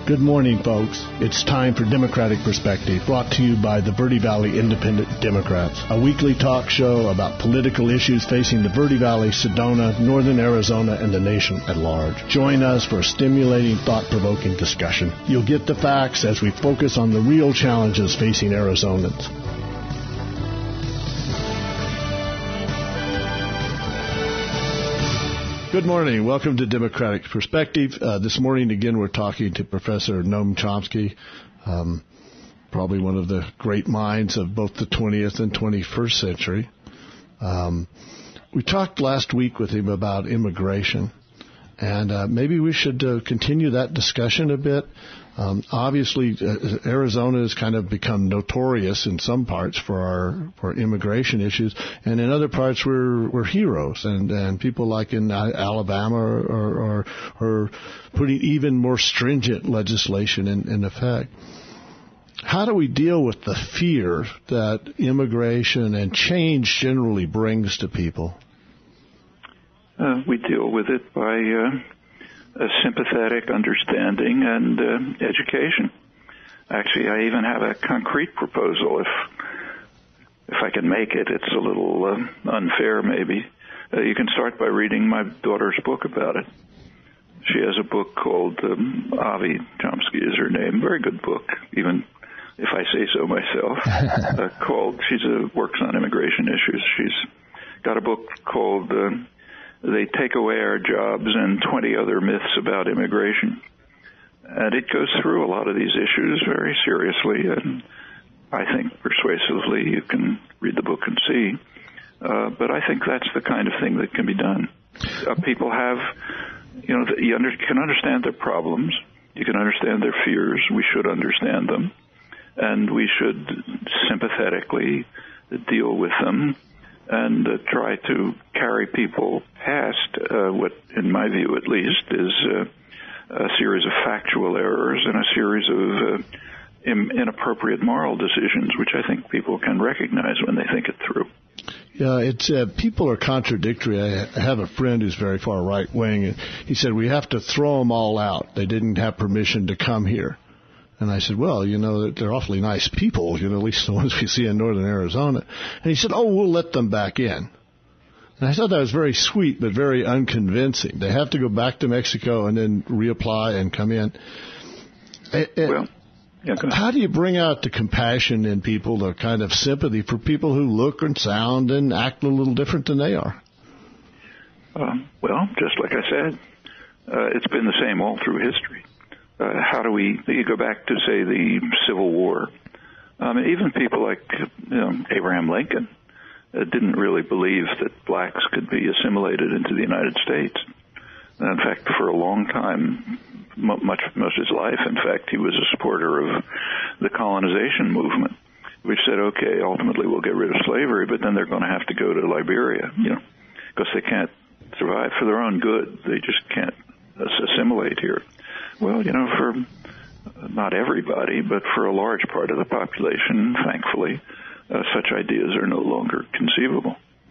Good morning, folks. It's time for Democratic Perspective, brought to you by the Verde Valley Independent Democrats, a weekly talk show about political issues facing the Verde Valley, Sedona, northern Arizona, and the nation at large. Join us for a stimulating, thought-provoking discussion. You'll get the facts as we focus on the real challenges facing Arizonans. Good morning. Welcome to Democratic Perspective. This morning, again, we're talking to Professor Noam Chomsky, probably one of the great minds of both the 20th and 21st century. We talked last week with him about immigration, and maybe we should continue that discussion a bit. Obviously, Arizona has kind of become notorious in some parts for immigration issues, and in other parts we're heroes. And people like in Alabama are putting even more stringent legislation in effect. How do we deal with the fear that immigration and change generally brings to people? We deal with it by a sympathetic understanding and education. Actually, I even have a concrete proposal. If I can make it, it's a little unfair maybe. You can start by reading my daughter's book about it. She has a book called Avi Chomsky is her name. Very good book, even if I say so myself. Called works on immigration issues. She's got a book called They Take Away Our Jobs and 20 Other Myths About Immigration. And it goes through a lot of these issues very seriously, and I think persuasively. You can read the book and see. But I think that's the kind of thing that can be done. People have, you can understand their problems. You can understand their fears. We should understand them. And we should sympathetically deal with them and try to carry people past what, in my view at least, is a series of factual errors and a series of inappropriate moral decisions, which I think people can recognize when they think it through. Yeah, it's people are contradictory. I have a friend who's very far right-wing, and he said, we have to throw them all out. They didn't have permission to come here. And I said, well, they're awfully nice people, at least the ones we see in northern Arizona. And he said, we'll let them back in. And I thought that was very sweet, but very unconvincing. They have to go back to Mexico and then reapply and come in. How do you bring out the compassion in people, the kind of sympathy for people who look and sound and act a little different than they are? Well, just like I said, it's been the same all through history. You go back to, say, the Civil War. Even people like Abraham Lincoln didn't really believe that blacks could be assimilated into the United States. And in fact, for a long time, most of his life, in fact, he was a supporter of the colonization movement, which said, okay, ultimately we'll get rid of slavery, but then they're going to have to go to Liberia, because they can't survive for their own good. They just can't assimilate here. Well, for not everybody, but for a large part of the population, thankfully, such ideas are no longer conceivable.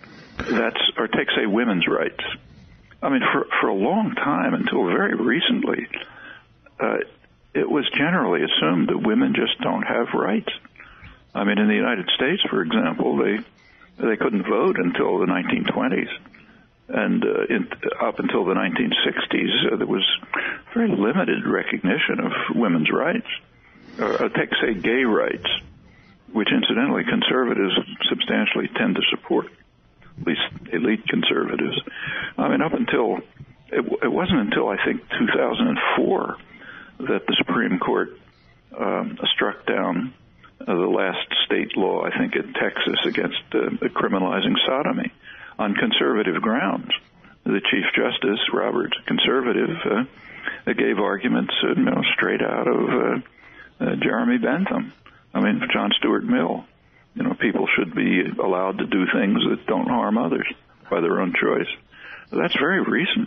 Or take, say, women's rights. For a long time, until very recently, it was generally assumed that women just don't have rights. In the United States, for example, they couldn't vote until the 1920s. And up until the 1960s, there was very limited recognition of women's rights. Take, say, gay rights, which incidentally conservatives substantially tend to support, at least elite conservatives. Up until, it wasn't until I think 2004 that the Supreme Court struck down the last state law, I think in Texas, against criminalizing sodomy on conservative grounds. The Chief Justice, Roberts, conservative, gave arguments straight out of Jeremy Bentham. John Stuart Mill. People should be allowed to do things that don't harm others by their own choice. That's very recent.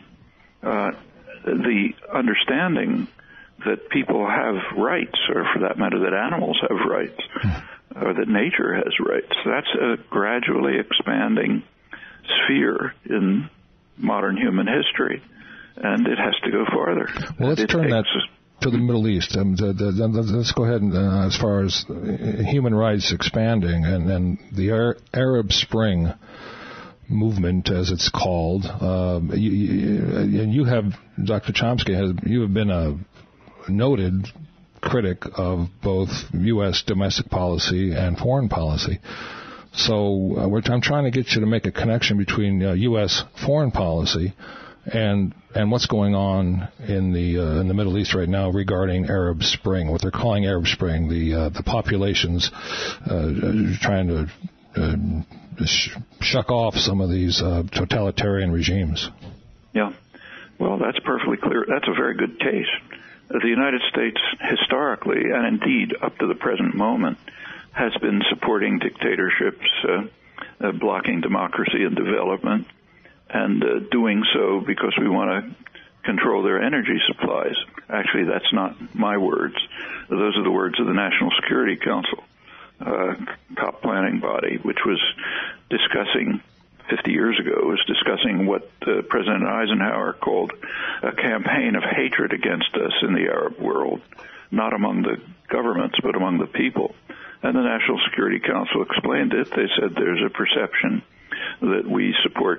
The understanding that people have rights, or for that matter, that animals have rights, or that nature has rights, that's a gradually expanding sphere in modern human history, and it has to go farther. Well, let's turn that to the Middle East. Let's go ahead and as far as human rights expanding and the Arab Spring movement, as it's called. You have, Dr. Chomsky, you have been a noted critic of both U.S. domestic policy and foreign policy. So I'm trying to get you to make a connection between U.S. foreign policy and what's going on in the Middle East right now regarding Arab Spring, what they're calling Arab Spring, the populations trying to shuck off some of these totalitarian regimes. Yeah. Well, that's perfectly clear. That's a very good case. The United States historically, and indeed up to the present moment, has been supporting dictatorships, blocking democracy and development, and doing so because we want to control their energy supplies. Actually, that's not my words. Those are the words of the National Security Council, top planning body, which was discussing 50 years ago, was discussing what President Eisenhower called a campaign of hatred against us in the Arab world, not among the governments, but among the people. And the National Security Council explained it. They said there's a perception that we support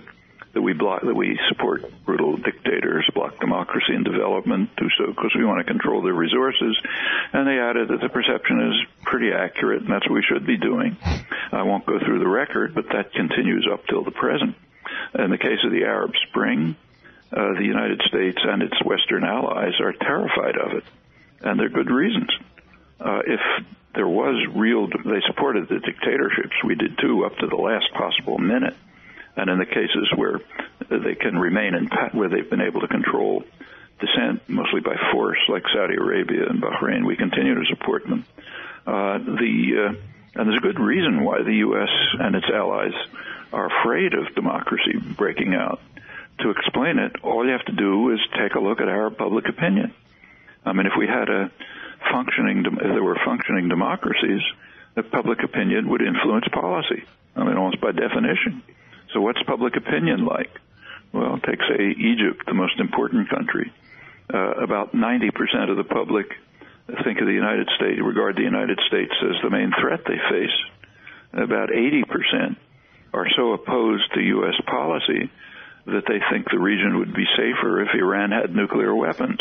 brutal dictators, block democracy and development, do so because we want to control their resources. And they added that the perception is pretty accurate, and that's what we should be doing. I won't go through the record, but that continues up till the present. In the case of the Arab Spring, the United States and its Western allies are terrified of it, and there are good reasons. If there was they supported the dictatorships. We did too, up to the last possible minute. And in the cases where they can remain where they've been able to control dissent, mostly by force, like Saudi Arabia and Bahrain, we continue to support them. And there's a good reason why the U.S. and its allies are afraid of democracy breaking out. To explain it, all you have to do is take a look at Arab public opinion. I mean, if there were functioning democracies, the public opinion would influence policy. I mean, almost by definition. So what's public opinion like? Well, take, say, Egypt, the most important country. About 90% of the public regard the United States as the main threat they face. About 80% are so opposed to U.S. policy that they think the region would be safer if Iran had nuclear weapons.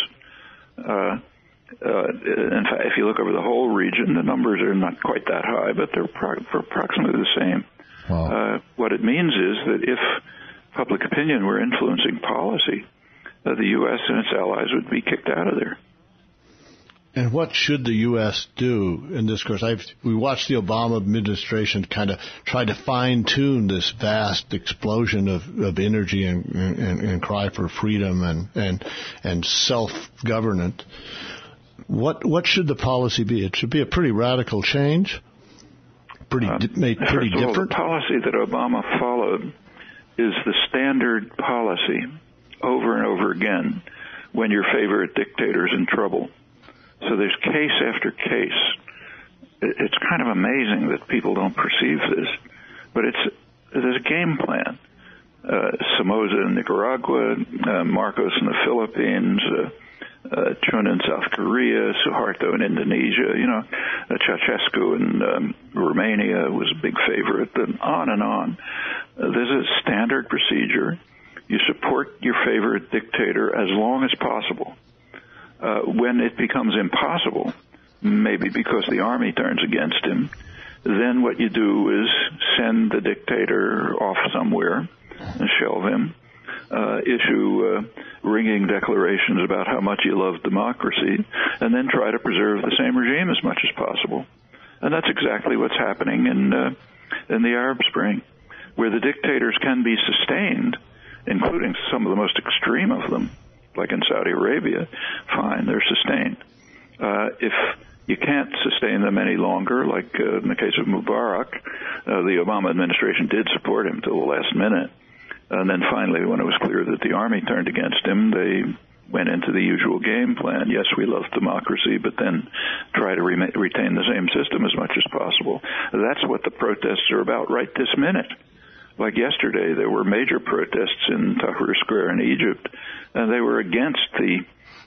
In fact, if you look over the whole region, the numbers are not quite that high, but they're approximately the same. Wow. What it means is that if public opinion were influencing policy, the U.S. and its allies would be kicked out of there. And what should the U.S. do in this course? We watched the Obama administration kind of try to fine-tune this vast explosion of energy and cry for freedom and self-governance. What should the policy be? It should be a pretty radical change, pretty different. The policy that Obama followed is the standard policy over and over again when your favorite dictator's in trouble. So there's case after case. It's kind of amazing that people don't perceive this, but there's a game plan. Somoza in Nicaragua, Marcos in the Philippines, Chun in South Korea, Suharto in Indonesia, Ceausescu in Romania was a big favorite, and on and on. There's a standard procedure. You support your favorite dictator as long as possible. When it becomes impossible, maybe because the army turns against him, then what you do is send the dictator off somewhere and shelve him, issue ringing declarations about how much you love democracy, and then try to preserve the same regime as much as possible. And that's exactly what's happening in the Arab Spring, where the dictators can be sustained, including some of the most extreme of them, like in Saudi Arabia. Fine, they're sustained. If you can't sustain them any longer, like in the case of Mubarak, the Obama administration did support him till the last minute. And then finally, when it was clear that the army turned against him, they went into the usual game plan. Yes, we love democracy, but then try to retain the same system as much as possible. That's what the protests are about right this minute. Like yesterday, there were major protests in Tahrir Square in Egypt, and they were against the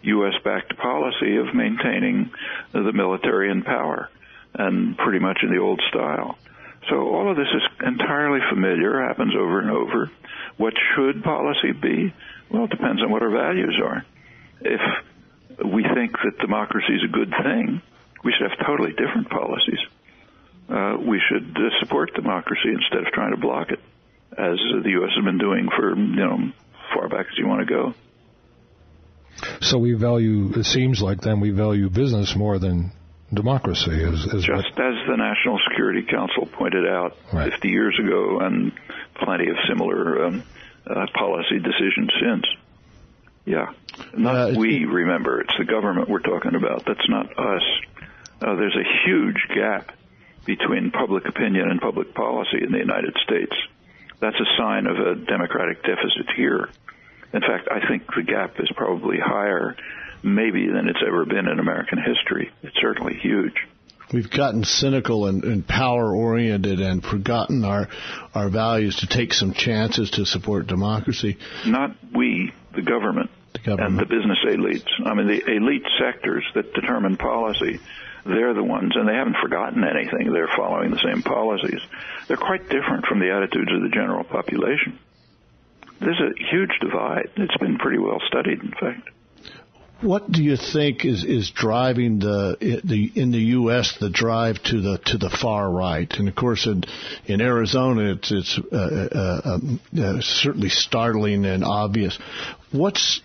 U.S.-backed policy of maintaining the military in power, and pretty much in the old style. So all of this is entirely familiar, happens over and over. What should policy be? Well, it depends on what our values are. If we think that democracy is a good thing, we should have totally different policies. We should support democracy instead of trying to block it, as the U.S. has been doing for, far back as you want to go. So it seems like then we value business more than democracy. Just as the National Security Council pointed out 50 years ago, and plenty of similar policy decisions since. Yeah. We remember, it's the government we're talking about. That's not us. There's a huge gap between public opinion and public policy in the United States. That's a sign of a democratic deficit here. In fact, I think the gap is probably higher maybe than it's ever been in American history. It's certainly huge. We've gotten cynical and power-oriented and forgotten our values to take some chances to support democracy. Not we, the government. And the business elites. I mean, the elite sectors that determine policy, they're the ones, and they haven't forgotten anything. They're following the same policies. They're quite different from the attitudes of the general population. There's a huge divide. It's been pretty well studied, in fact. What do you think is driving in the U.S. the drive to the far right? And of course, in Arizona, it's certainly startling and obvious. What's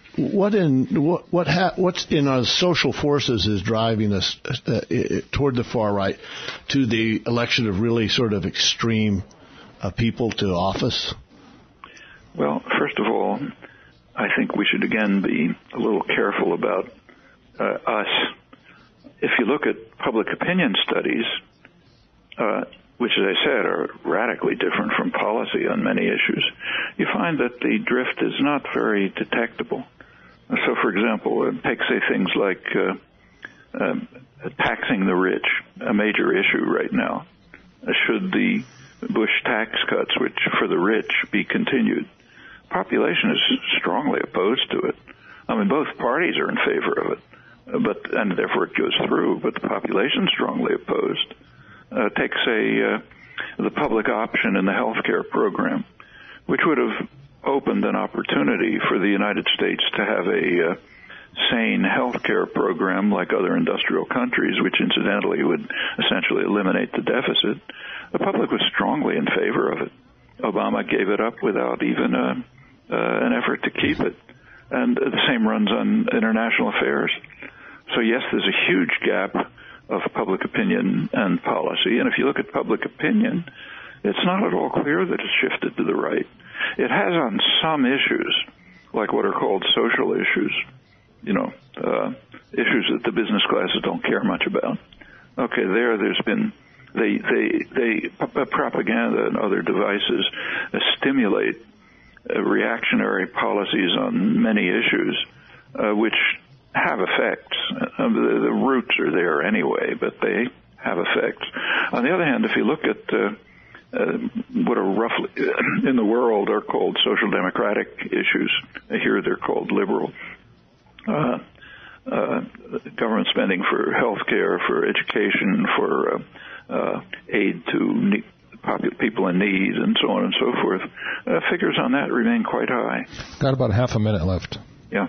in our social forces is driving us toward the far right to the election of really sort of extreme people to office? Well, first of all, I think we should again be a little careful about us. If you look at public opinion studies, which, as I said, are radically different from policy on many issues, you find that the drift is not very detectable. So, for example, take, say, things like taxing the rich, a major issue right now. Should the Bush tax cuts, which for the rich, be continued? Population is strongly opposed to it. I mean, both parties are in favor of it, and therefore it goes through, but the population is strongly opposed. Take, say, the public option in the health care program, which would have opened an opportunity for the United States to have a sane health care program like other industrial countries, which incidentally would essentially eliminate the deficit. The public was strongly in favor of it. Obama gave it up without even an effort to keep it. And the same runs on international affairs. So yes, there's a huge gap of public opinion and policy. And if you look at public opinion, it's not at all clear that it's shifted to the right. It has on some issues, like what are called social issues, issues that the business classes don't care much about. Okay, there's been propaganda and other devices stimulate reactionary policies on many issues, which have effects. The roots are there anyway, but they have effects. On the other hand, if you look at what are roughly in the world are called social democratic issues, here they're called liberal. Government spending for health care, for education, for aid to people in need, and so on and so forth. Figures on that remain quite high. Got about half a minute left. Yeah.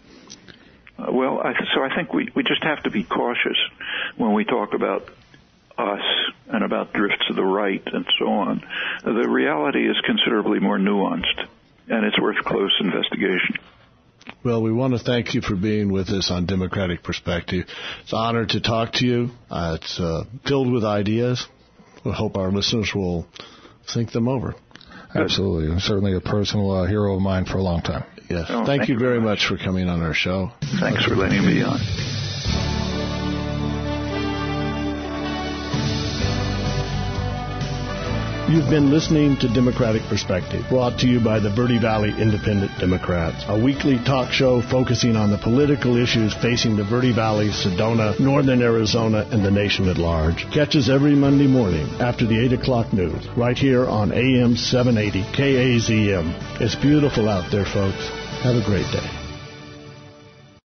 So I think we just have to be cautious when we talk about us and about drifts to the right and so on. The reality is considerably more nuanced, and it's worth close investigation. Well, we want to thank you for being with us on Democratic Perspective. It's an honor to talk to you. It's filled with ideas. We hope our listeners will think them over. Absolutely. Certainly a personal hero of mine for a long time. Yes. Thank you very much for coming on our show. Thanks for letting me on. You've been listening to Democratic Perspective, brought to you by the Verde Valley Independent Democrats, a weekly talk show focusing on the political issues facing the Verde Valley, Sedona, Northern Arizona, and the nation at large. Catch us every Monday morning after the 8 o'clock news, right here on AM 780 KAZM. It's beautiful out there, folks. Have a great day.